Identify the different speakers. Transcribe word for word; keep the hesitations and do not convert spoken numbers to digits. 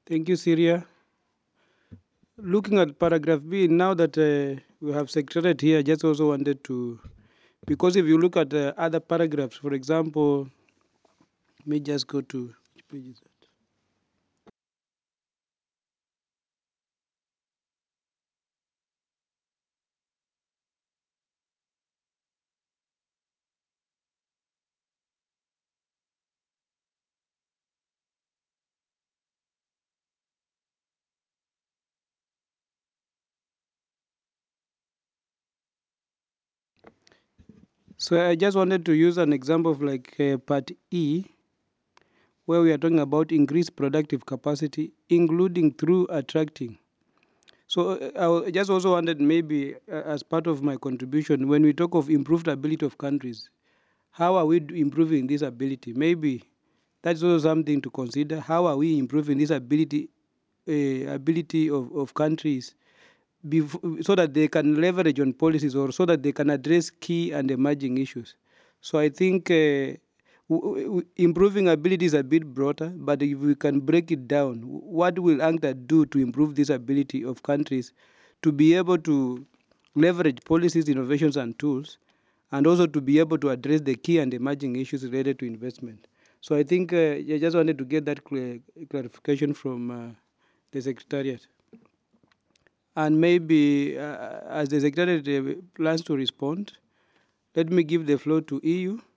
Speaker 1: Thank you, Syria. Looking at paragraph B, now that uh, we have Secretariat here, I just also wanted to, because if you look at the other paragraphs, for example, let me just go to, which page is that? So I just wanted to use an example of like uh, part E, where we are talking about increased productive capacity, including through attracting. So uh, I just also wanted maybe uh, as part of my contribution, when we talk of improved ability of countries, how are we improving this ability? Maybe that's also something to consider. How are we improving this ability, uh, ability of, of countries, before, so that they can leverage on policies or so that they can address key and emerging issues. So I think uh, w- w- improving ability is a bit broader, but if we can break it down, what will UNCTAD do to improve this ability of countries to be able to leverage policies, innovations, and tools, and also to be able to address the key and emerging issues related to investment? So I think uh, I just wanted to get that clear, clarification from uh, the Secretariat. And maybe uh, as the Secretary plans to respond, let me give the floor to E U